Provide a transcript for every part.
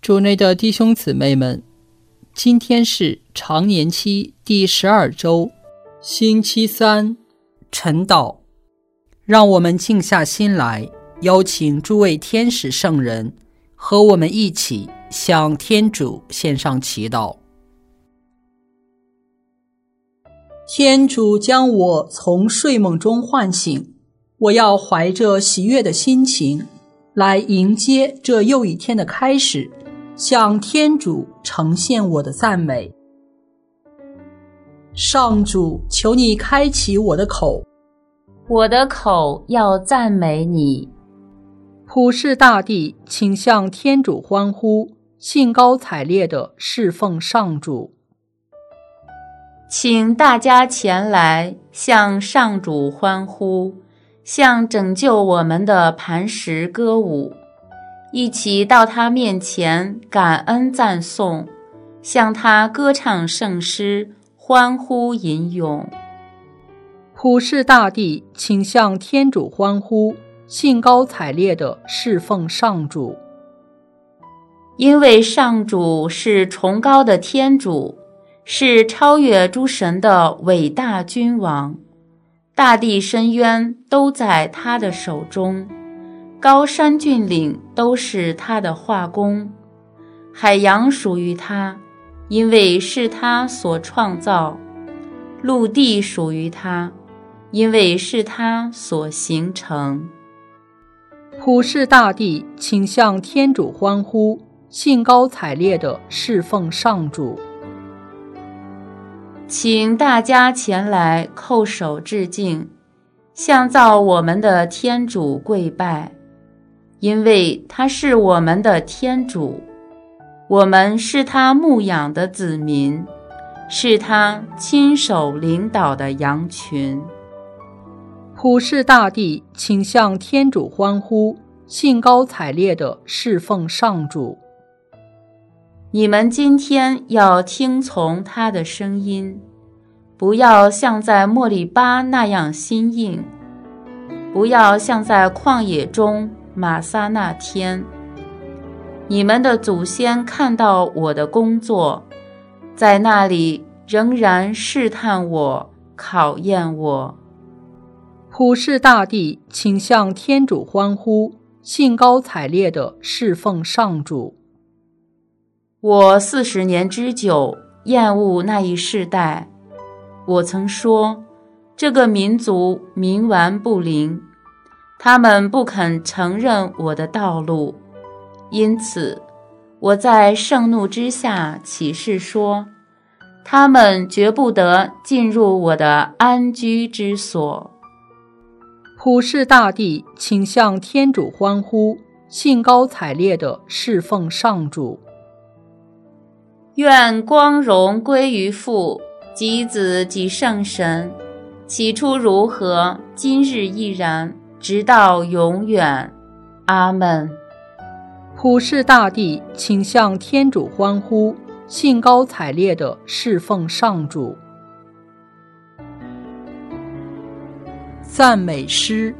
主内的弟兄姊妹们，今天是常年期第12周，星期三，晨祷。让我们静下心来，邀请诸位天使圣人和我们一起向天主献上祈祷。天主将我从睡梦中唤醒，我要怀着喜悦的心情来迎接这又一天的开始，向天主呈现我的赞美。上主，求你开启我的口， 我的口要赞美你。 普世大地，请向天主欢呼，兴高采烈地侍奉上主。 请大家前来向上主欢呼，向拯救我们的磐石歌舞，一起到他面前感恩赞颂，向他歌唱圣诗，欢呼吟咏。 普世大地，请向天主欢呼，兴高采烈地侍奉上主。 因为上主是崇高的天主，是超越诸神的伟大君王，大地深渊都在他的手中，高山峻岭都是他的画工，海洋属于他，因为是他所创造；陆地属于他，因为是他所形成。 普世大地，请向天主欢呼，兴高采烈地侍奉上主。 请大家前来叩首致敬，向造我们的天主跪拜，因为他是我们的天主，我们是他牧养的子民，是他亲手领导的羊群。 普世大地，请向天主欢呼，兴高采烈地侍奉上主。 你们今天要听从他的声音，不要像在莫利巴那样心硬，不要像在旷野中玛撒那天。你们的祖先看到我的工作，在那里仍然试探我，考验我。 普世大地，请向天主欢呼，兴高采烈地侍奉上主。 我40年之久，厌恶那一世代。我曾说，这个民族冥顽不灵，他们不肯承认我的道路，因此我在盛怒之下起誓说，他们绝不得进入我的安居之所。 普世大地，请向天主欢呼，兴高采烈地侍奉上主。 愿光荣归于父及子及圣神，起初如何，今日亦然，直到永远。阿们。 普世大地，请向天主欢呼，兴高采烈地侍奉上主。赞美诗。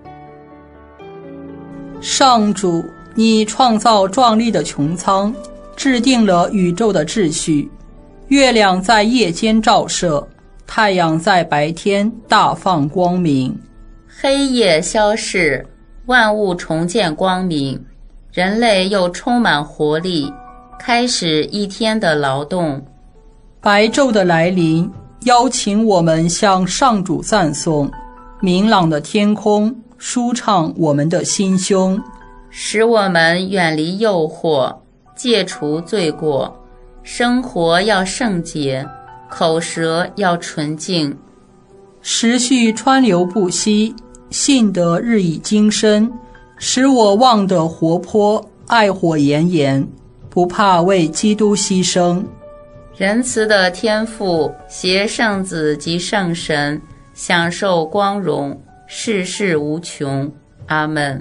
上主，你创造壮丽的穹苍，制定了宇宙的秩序，月亮在夜间照射，太阳在白天大放光明。 黑夜消逝，万物重见光明，人类又充满活力，开始一天的劳动。 白昼的来临，邀请我们向上主赞颂。明朗的天空舒畅我们的心胸， 使我们远离诱惑，戒除罪过，生活要圣洁，口舌要纯净。 时序川流不息，信德日益精深，使我望得活泼，爱火炎炎，不怕为基督牺牲。 仁慈的天父携圣子及圣神，享受光荣，世世无穷。阿们。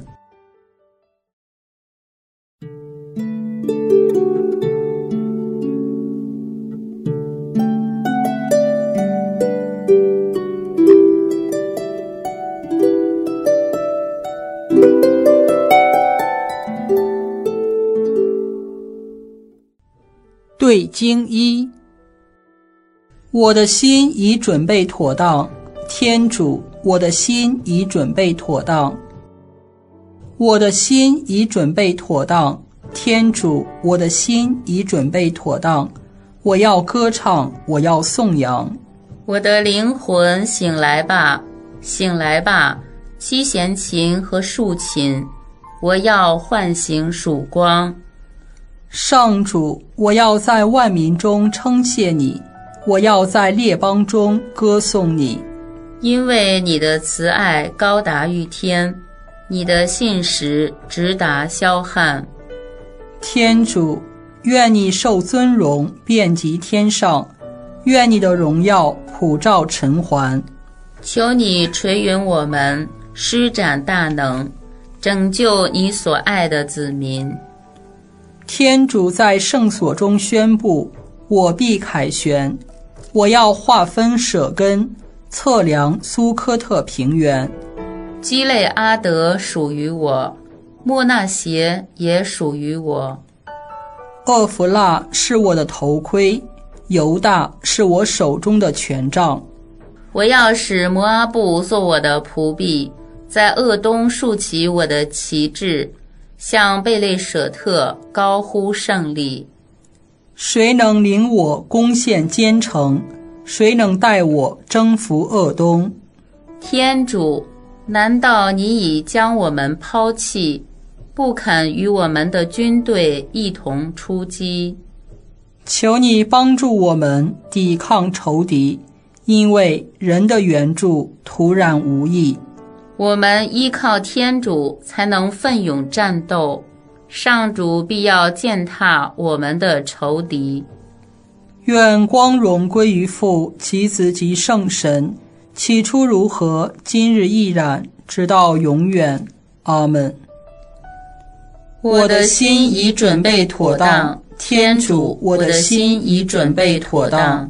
对经一。我的心已准备妥当，天主，我的心已准备妥当。我的心已准备妥当，天主，我的心已准备妥当。我要歌唱，我要颂扬。 我的灵魂，醒来吧，醒来吧，七弦琴和竖琴，我要唤醒曙光。 上主，我要在万民中称谢你，我要在列邦中歌颂你。 因为你的慈爱高达于天，你的信实直达霄汉。 天主，愿你受尊荣，遍及天上，愿你的荣耀普照尘寰。 求你垂允我们，施展大能，拯救你所爱的子民。 天主在圣所中宣布，我必凯旋，我要划分舍根，测量苏科特平原。 基累阿德属于我，莫纳协也属于我。 厄弗拉是我的头盔，犹大是我手中的权杖。 我要使摩阿布做我的仆婢，在鄂东竖起我的旗帜，向贝类舍特高呼胜利。 谁能领我攻陷坚城？谁能带我征服鄂东？ 天主，难道你已将我们抛弃，不肯与我们的军队一同出击？ 求你帮助我们抵抗仇敌，因为人的援助突然无益。 我们依靠天主才能奋勇战斗，上主必要践踏我们的仇敌。 愿光荣归于父及子及圣神，起初如何，今日亦然，直到永远。阿们。 我的心已准备妥当，天主，我的心已准备妥当。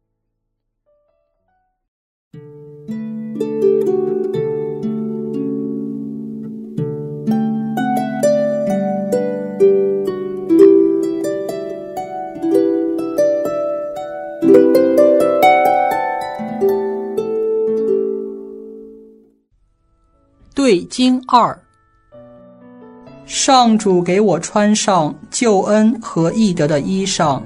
对经二。上主给我穿上救恩和义德的衣裳，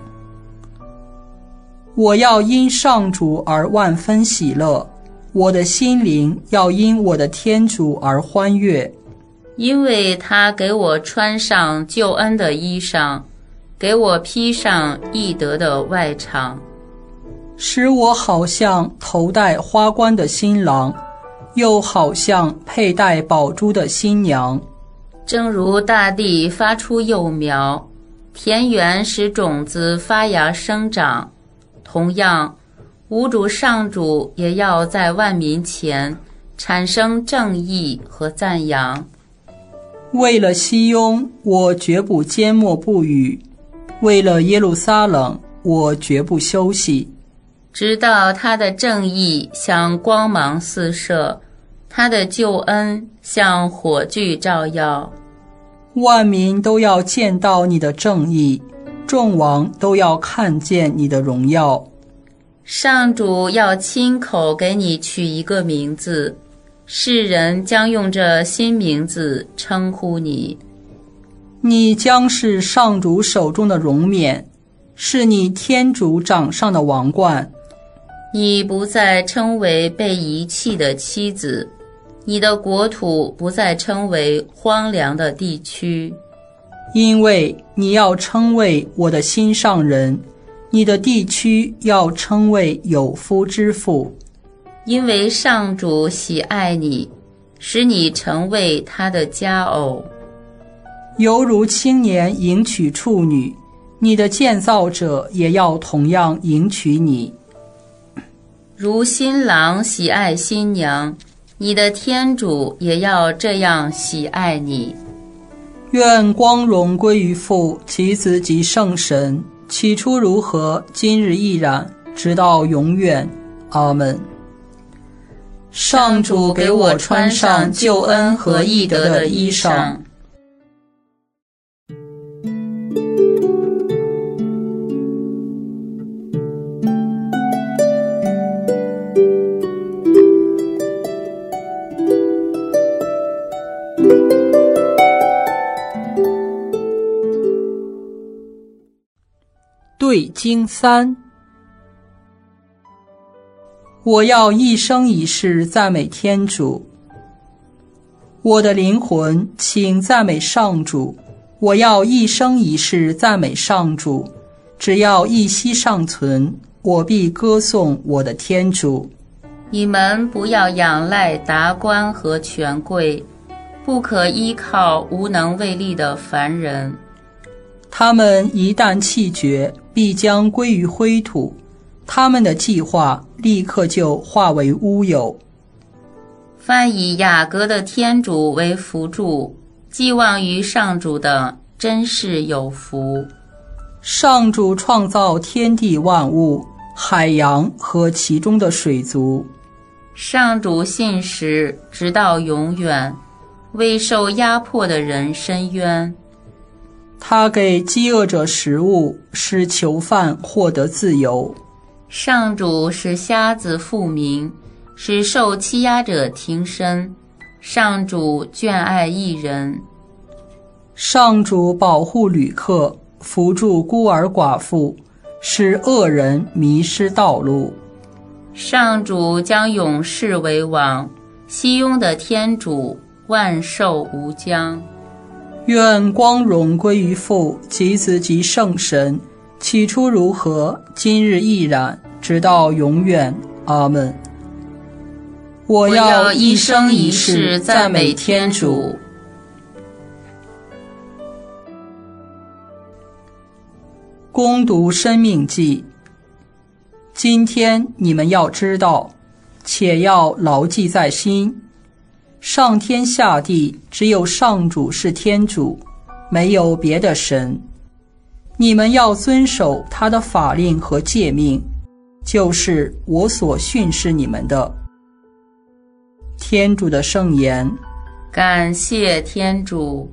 我要因上主而万分喜乐，我的心灵要因我的天主而欢悦。 因为他给我穿上救恩的衣裳，给我披上义德的外裳， 使我好像头戴花冠的新郎，又好像佩戴宝珠的新娘。 正如大地发出幼苗，田园使种子发芽生长，同样，吾主上主也要在万民前产生正义和赞扬。 为了西雍，我绝不缄默不语；为了耶路撒冷，我绝不休息， 直到他的正义像光芒四射，他的救恩像火炬照耀。 万民都要见到你的正义，众王都要看见你的荣耀。 上主要亲口给你取一个名字，世人将用这新名字称呼你。 你将是上主手中的荣冕，是你天主掌上的王冠。 你不再称为被遗弃的妻子，你的国土不再称为荒凉的地区， 因为你要称为我的心上人，你的地区要称为有夫之妇。 因为上主喜爱你，使你成为他的佳偶。 犹如青年迎娶处女，你的建造者也要同样迎娶你。 如新郎喜爱新娘，你的天主也要这样喜爱你。 愿光荣归于父及子及圣神，起初如何，今日亦然，直到永远。阿们。上主给我穿上救恩和义德的衣裳。 经3。我要一生一世赞美天主。我的灵魂，请赞美上主。我要一生一世赞美上主。只要一息尚存，我必歌颂我的天主。 你们不要仰赖达官和权贵，不可依靠无能为力的凡人。 他们一旦气绝，必将归于灰土，他们的计划立刻就化为乌有。 凡以雅各的天主为辅助，寄望于上主的，真是有福。 上主创造天地万物，海洋和其中的水族。 上主信实直到永远，为受压迫的人伸冤。 他给饥饿者食物，使囚犯获得自由。 上主使瞎子复明，使受欺压者挺身。上主眷爱义人。 上主保护旅客，扶助孤儿寡妇，使恶人迷失道路。 上主将勇士为王，熙雍的天主万寿无疆。 愿光荣归于父及子及圣神，起初如何，今日亦然，直到永远。阿们。我要一生一世赞美天主。攻读生命记。今天你们要知道，且要牢记在心，上天下地只有上主是天主，没有别的神。你们要遵守他的法令和诫命，就是我所训示你们的。天主的圣言。 感谢天主。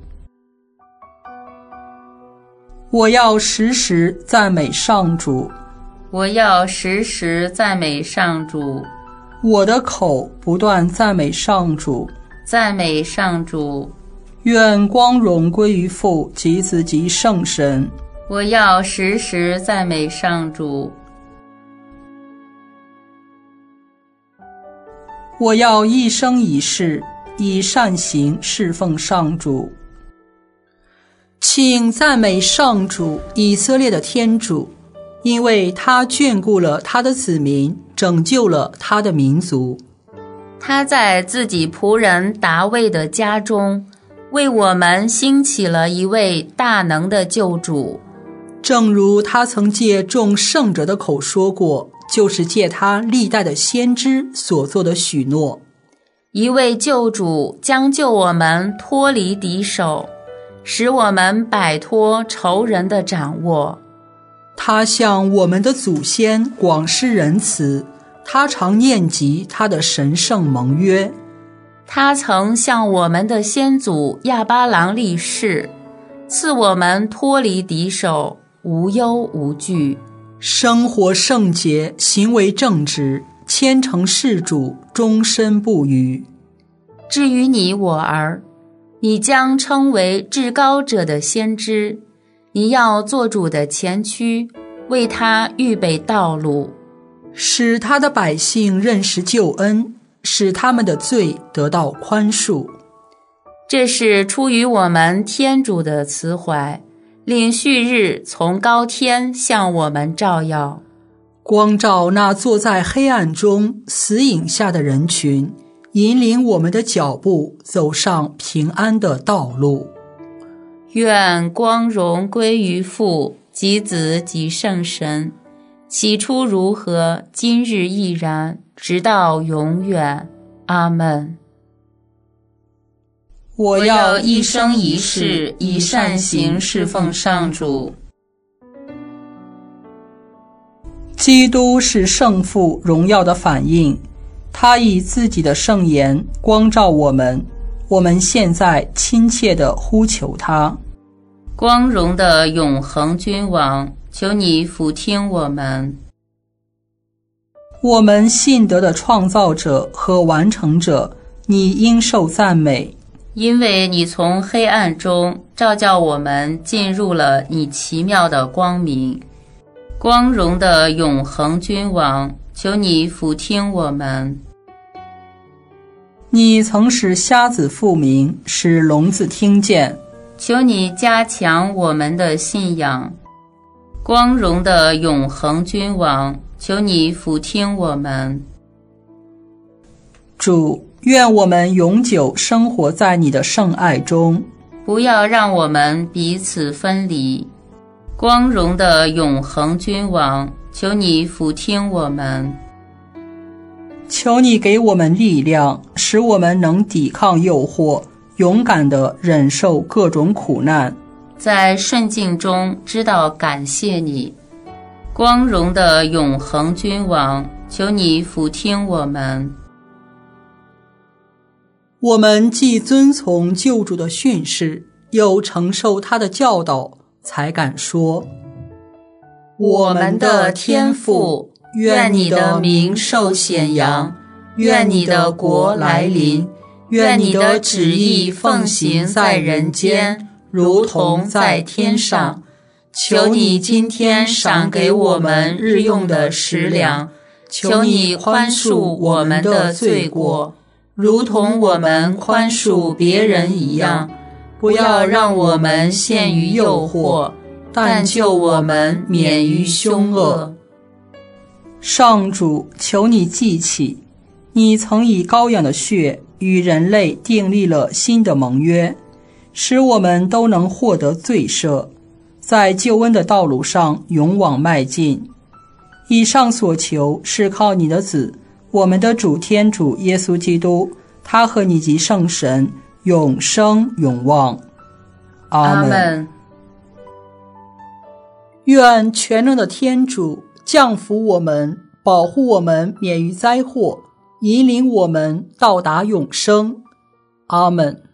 我要时时赞美上主。 我要时时赞美上主。 我的口不断赞美上主。 赞美上主。 愿光荣归于父及子及圣神。 我要时时赞美上主。 我要一生一世以善行侍奉上主。请赞美上主，以色列的天主，因为他眷顾了他的子民，拯救了他的民族。 他在自己仆人达味的家中，为我们兴起了一位大能的救主。 正如他曾借众圣者的口说过，就是借他历代的先知所做的许诺。 一位救主将救我们脱离敌手，使我们摆脱仇人的掌握。 他向我们的祖先广施仁慈，他常念及他的神圣盟约。 他曾向我们的先祖亚巴郎立誓，赐我们脱离敌手，无忧无惧， 生活圣洁，行为正直，虔诚事主，终身不渝。 至于你我儿，你将称为至高者的先知，你要做主的前驱，为他预备道路， 使他的百姓认识救恩，使他们的罪得到宽恕。 这是出于我们天主的慈怀，令旭日从高天向我们照耀， 光照那坐在黑暗中死影下的人群，引领我们的脚步走上平安的道路。 愿光荣归于父及子及圣神，起初如何，今日亦然，直到永远。阿们。 我要一生一世以善行侍奉上主。 基督是圣父荣耀的反应，他以自己的圣言光照我们，我们现在亲切地呼求他。 光荣的永恒君王，求你俯听我们。 我们信德的创造者和完成者，你应受赞美， 因为你从黑暗中照教我们进入了你奇妙的光明。 光荣的永恒君王，求你俯听我们。 你曾使瞎子复明，使聋子听见， 求你加强我们的信仰。光荣的永恒君王，求你俯听我们。 主，愿我们永久生活在你的圣爱中， 不要让我们彼此分离。光荣的永恒君王，求你俯听我们。 求你给我们力量，使我们能抵抗诱惑，勇敢地忍受各种苦难， 在顺境中知道感谢你。光荣的永恒君王，求你俯听我们。 我们既遵从救主的训示，又承受他的教导，才敢说： 我们的天父，愿你的名受显扬，愿你的国来临，愿你的旨意奉行在人间，如同在天上。求你今天赏给我们日用的食粮，求你宽恕我们的罪过，如同我们宽恕别人一样。不要让我们陷于诱惑，但救我们免于凶恶。 上主，求你记起，你曾以羔羊的血与人类订立了新的盟约，使我们都能获得罪赦，在救恩的道路上勇往迈进。以上所求是靠你的子，我们的主天主耶稣基督，他和你及圣神永生永望。阿们。愿全能的天主降福我们，保护我们免于灾祸，引领我们到达永生。阿们。